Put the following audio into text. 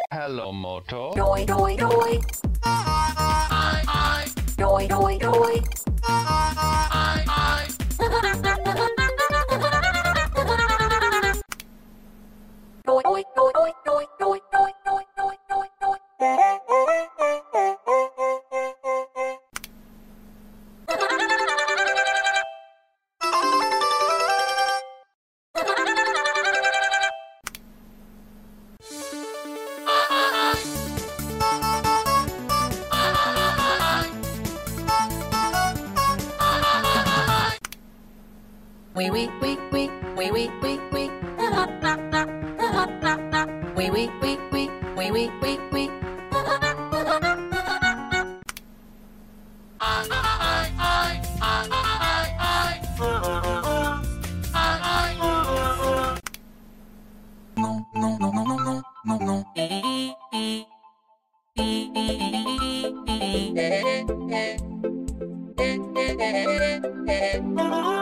Hello, Moto. Đôi đôi đôi. Đôi đôi đôi. Đôi đôi đôi đôi đôi đôi đôi đôi đôi đôi đôi. Wee wee wee wee wee wee wee wee. Wee wee wee wee wee wee wee wee. No no no no no no no no. Eh.